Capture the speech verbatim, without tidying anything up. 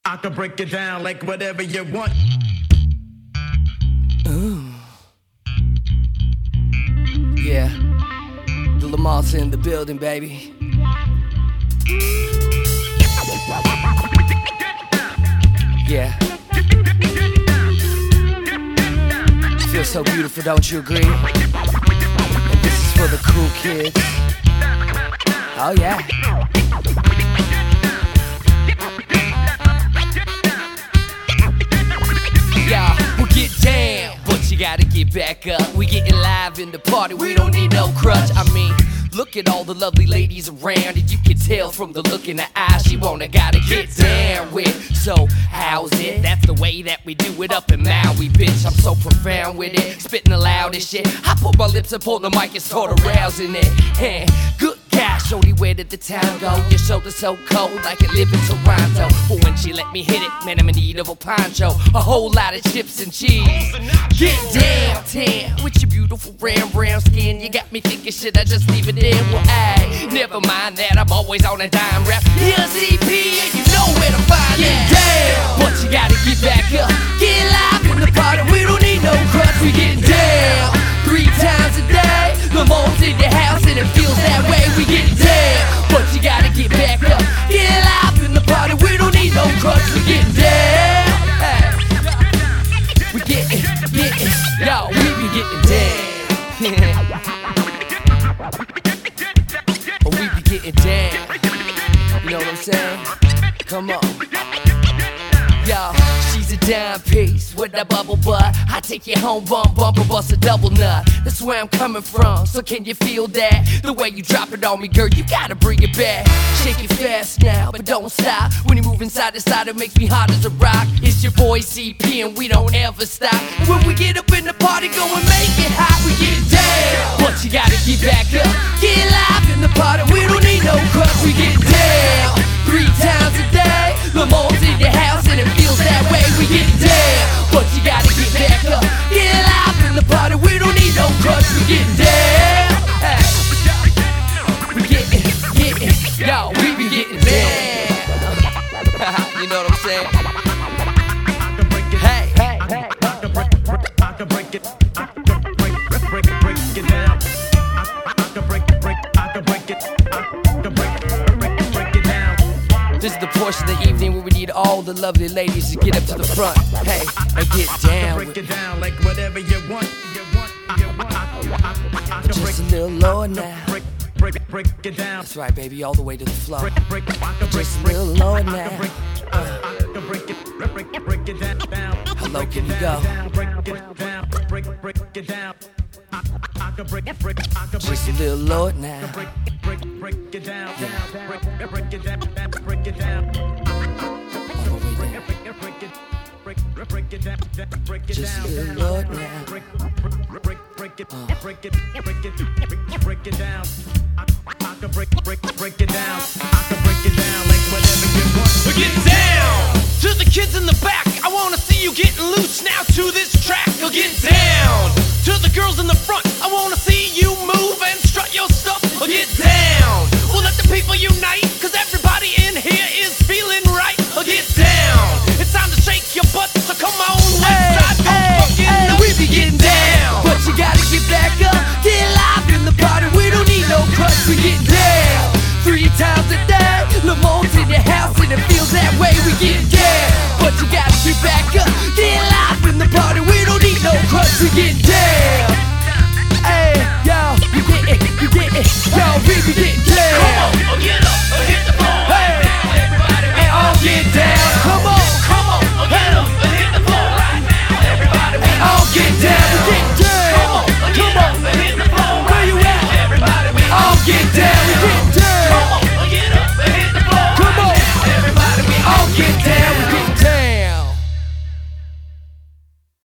I can break it down like whatever you want. Ooh. Yeah. The Lamar's in the building, baby. Yeah. Feels so beautiful, don't you agree? And this is for the cool kids. Oh yeah. Yeah, we'll get down, but you gotta get back up. We getting live in the party, we don't need no crutch. I mean, look at all the lovely ladies around, and you can tell from the look in her eyes she wanna gotta get down with. So how's it? That's the way that we do it up in Maui, bitch. I'm so profound with it, spitting the loudest shit. I put my lips up on the mic and start arousing it. Hey, good gosh, shorty, where did the time go? Your shoulder's so cold, like it live in Toronto. But when she let me hit it, man, I'm in need of a poncho, a whole lot of chips and cheese. Get downtown with your beautiful round brown skin. You got me thinking, should I just leave it there? Well, ayy, never mind that, I'm always on a dime rap. Here's E P, and you know where to find it. Down, but you gotta get back up. Get live in the party, we don't need no crutch. We getting down three times a day. Lamar's in the house and it feels that way. We getting down, but you gotta get back up. Get live in the party, we don't need no crutch. We getting down. Hey. We getting, getting, yo, we be getting down. But we be getting down. You know what I'm saying? Come on. Yo, she's a dime piece with that bubble butt. I take you home, bump, bumper, bust a double nut. That's where I'm coming from, so can you feel that? The way you drop it on me, girl, you gotta bring it back. Shake it fast now, but don't stop. When you move inside to side, it makes me hot as a rock. It's your boy C P and we don't ever stop. When we get up in the party, go and make it hot. We get down, but you gotta get back up. Get live in the party, we don't need no crutch. We get down three times a day. Lamar's in the house and it feels that way. We get down, but you gotta get back up. Get live in the party, we don't need no crutch. We get down. Hey. We getting, getting, yo, we be getting down. You know what I'm saying? Hey, hey, hey. I can break it. I can break, break, break it down. I can break, break, I can break it. I can break, break, break it down. This is the portion of the evening where we need all the lovely ladies to get up to the front, hey, and get down with break it down like whatever you want. You want, you want. I can break just a little lower now. Break, break, break it down. That's right, baby, all the way to the floor. Break, break, I can break, Just a little lower now. I can break it, break, break it down. How low can you go? Break it down, break, break it down. I can break, break, I can break Just a little lower now. break, break, break it down, down, break, break it down, down, break it down. All the way down. Break it, break, break it down, down, break it Just a down. little lower now. Break, break, break, break it, break it, break it, break, break it down. I, I can break, break, break it down. I can break it down like whatever you want. We get down to the kids in the back. I wanna see you getting loose now to this track. You'll get down to the girls in the front. I wanna see you move and strut your stuff. We'll get down. We'll let the people unite, cause everybody in here is feeling right. We'll get down. It's time to shake your butt, so come on, let's go fucking hey, we be getting down, but you gotta get back up. Get live in the party, we don't need no crutch. We get down three times a day. Lamar's in the house and it feels that way. We get down, but you gotta get back up. Get live in the party, we don't need no crutch. We get down.